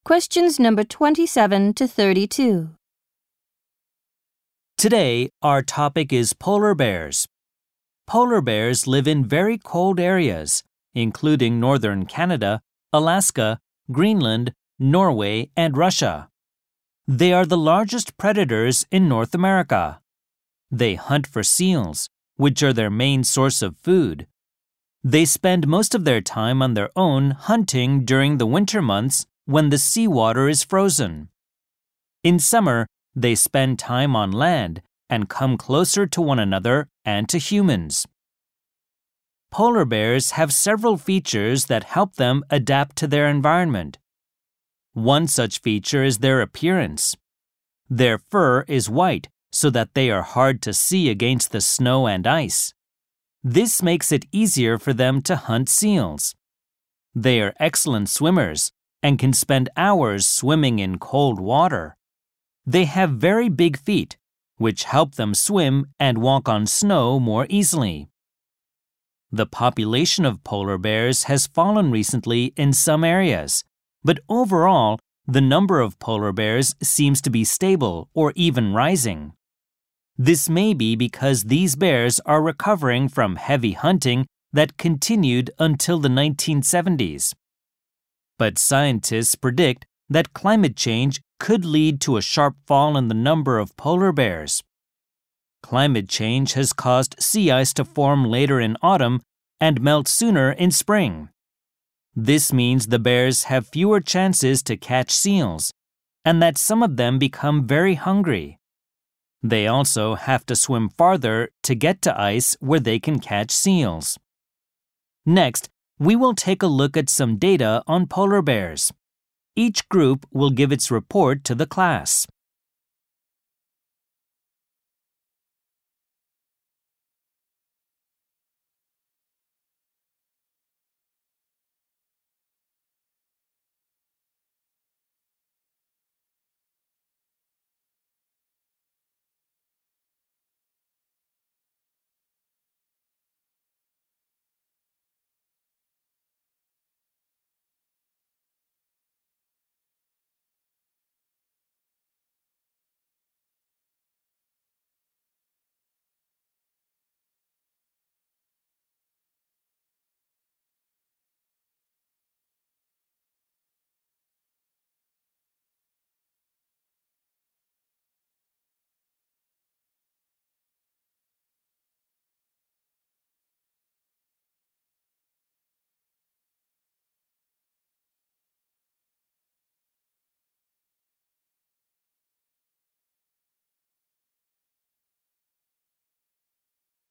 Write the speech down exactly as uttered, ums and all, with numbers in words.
Questions number twenty-seven to thirty-two. Today, our topic is polar bears. Polar bears live in very cold areas, including northern Canada, Alaska, Greenland, Norway, and Russia. They are the largest predators in North America. They hunt for seals, which are their main source of food. They spend most of their time on their own hunting during the winter months when the seawater is frozen. In summer, they spend time on land and come closer to one another and to humans. Polar bears have several features that help them adapt to their environment. One such feature is their appearance. Their fur is white so that they are hard to see against the snow and ice. This makes it easier for them to hunt seals. They are excellent swimmers and can spend hours swimming in cold water. They have very big feet, which help them swim and walk on snow more easily. The population of polar bears has fallen recently in some areas, but overall, the number of polar bears seems to be stable or even rising. This may be because these bears are recovering from heavy hunting that continued until the nineteen seventies. But scientists predict that climate change could lead to a sharp fall in the number of polar bears. Climate change has caused sea ice to form later in autumn and melt sooner in spring. This means the bears have fewer chances to catch seals, and that some of them become very hungry. They also have to swim farther to get to ice where they can catch seals. Next, we will take a look at some data on polar bears. Each group will give its report to the class.